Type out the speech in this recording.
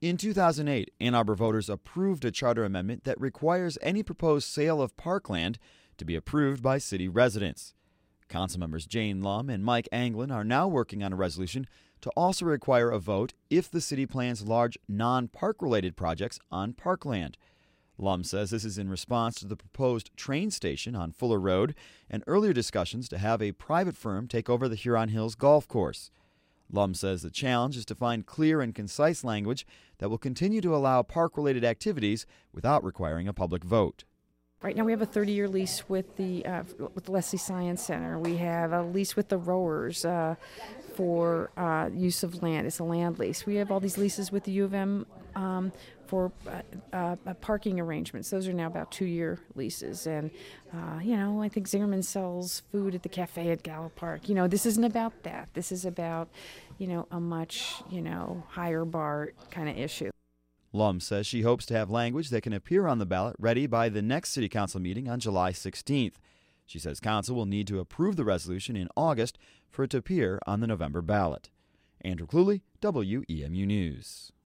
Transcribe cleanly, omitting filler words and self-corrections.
In 2008, Ann Arbor voters approved a charter amendment that requires any proposed sale of parkland to be approved by city residents. Councilmembers Jane Lum and Mike Anglin are now working on a resolution to also require a vote if the city plans large non-park-related projects on parkland. Lum says this is in response to the proposed train station on Fuller Road and earlier discussions to have a private firm take over the Huron Hills golf course. Lum says the challenge is to find clear and concise language that will continue to allow park-related activities without requiring a public vote. Right now we have a 30-year lease with the Leslie Science Center. We have a lease with the Rowers for use of land. It's a land lease. We have all these leases with the U of M for parking arrangements. Those are now about 2-year leases. And, I think Zingerman sells food at the cafe at Gallup Park. This isn't about that. This is about, a much, higher bar kind of issue. Lum says she hopes to have language that can appear on the ballot ready by the next City Council meeting on July 16th. She says Council will need to approve the resolution in August for it to appear on the November ballot. Andrew Cluley, WEMU News.